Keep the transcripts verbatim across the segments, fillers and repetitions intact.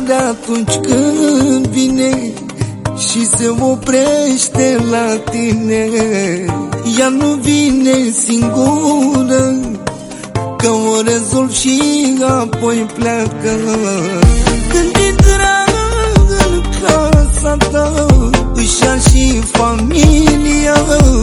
de atunci când vine și se oprește la tine. Ea nu vine singură, că o rezolv și apoi pleacă. Când intră în casa ta, își ia și familia,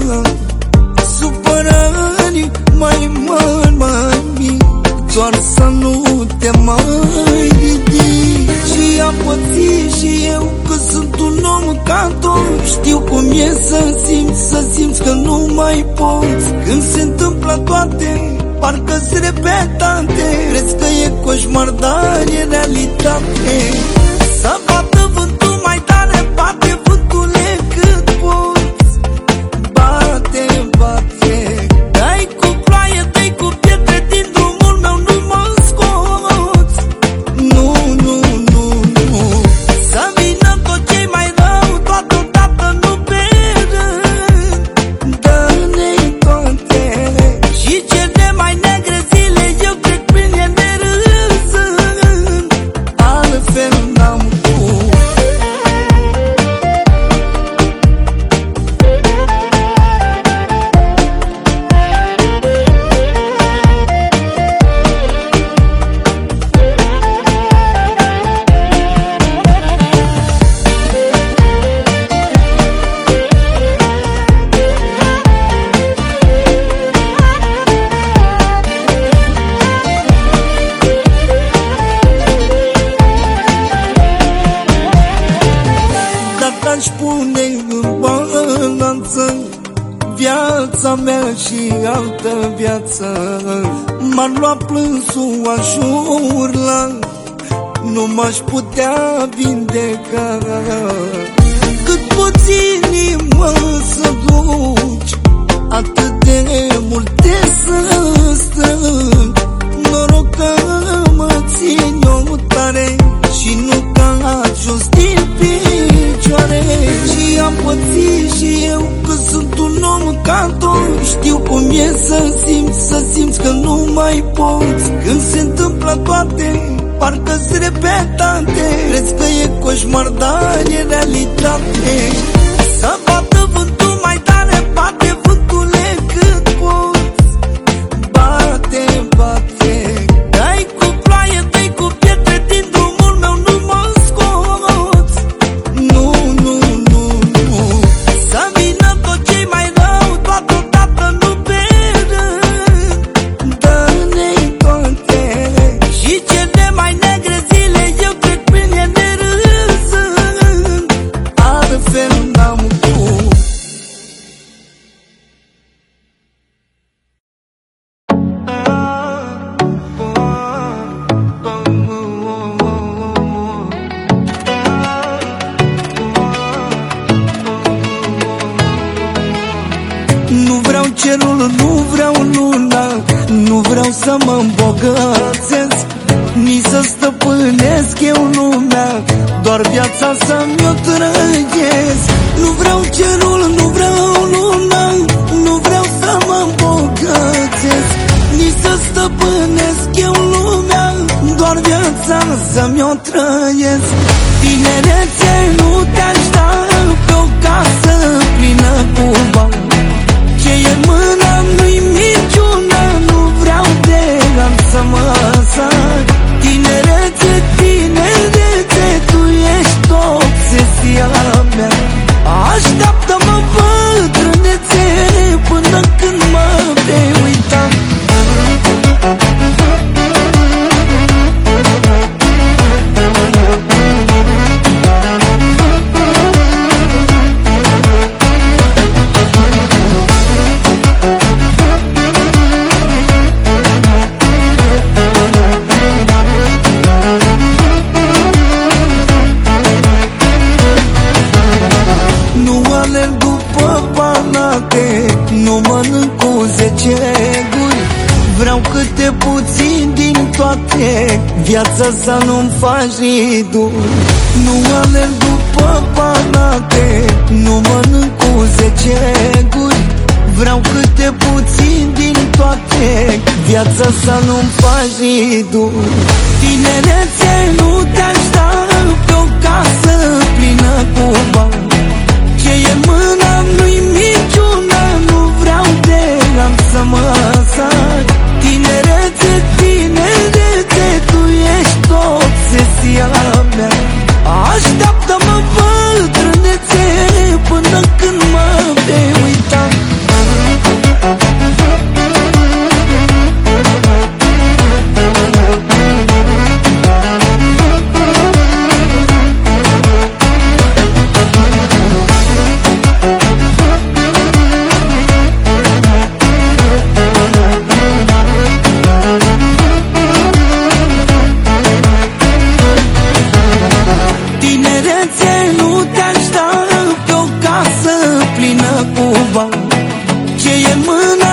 supărări mai mari, mai mici, doar să nu te mai ridici. Și am pățit și eu că sunt un om ca tot. Știu cum e să simți, să simți că nu mai poți. Când se întâmplă toate, parcă-s repetate. Crezi că e coșmar, dar e realitate. Să bată vântul mai tare, bate vântule cât poți. Bate, bate, dai cu ploaie, dai cu pietre, din drumul meu nu mă scoți. Nu, nu, nu, nu. Să vină tot ce-i mai rău, toată-odată, nu pe rând. Dă-ne toate și cele mai negre zile, eu cred prin ele râzând. Altfel n-am cum. Dacă-aș pune în balanță viața mea și altă viață, m-ar lua plânsul, aș urla, nu m-aș putea vindeca. Cât poți inima să duci, atât de multe să strâng. Noroc că mă țin eu tare și nu cac jos din picioare. Și am pățit și eu că sunt un om ca tot. Știu cum e să simți, să simți că nu mai poți. Când se întâmplă toate, parcă-s repetate. Crezi că e coșmar, dar e realitate. Să bată vântul mai tare, bate vântule cât poți. Bate, bate, dai cu ploaie, dai cu pietre, din drumul meu nu mă scoți. Nu, nu, nu, nu. Să vină tot ce-i mai rău, toată-odată, nu pe rând. Dă-ne toate și cele mai negre zile, eu trec prin ele râzând. Altfel n-am cum. Nu vreau cerul, nu vreau luna, nu vreau să mă îmbogățesc, nici să stăpânesc eu lumea, doar viața să-mi o trăiesc. Nu vreau cerul, nu vreau luna, nu vreau să mă îmbogățesc, nici să stăpânesc eu lumea, doar viața să-mi o trăiesc. Tinerețe, nu te-aș da pe o casă plină cu bani. Ce e în mână nu-i minciună, nu vreau de ani să mă sar. Tinerețe, tinerețe, tu ești obsesia mea. Așteaptă-mă bătrânețe, până când mă vei uita. Nu mănânc cu zece guri, vreau câte puțin din toate, viața să nu-mi faci riduri. Nu alerg după panate, nu mănânc cu zece guri, vreau câte puțin din toate, viața să nu-mi faci riduri. Tinerețe, nu te-aș da pe o casă plină cu bani. Ce e în mâna nu-i minciună, nu vreau de am să mă sar. Tinerețe, tinerețe, tu ești obsesia mea. Așteaptă-mă bătrânețe până când mă vei uita. Tinerețe, nu te-aș da pe o casă plină cu bani. Ce e în mână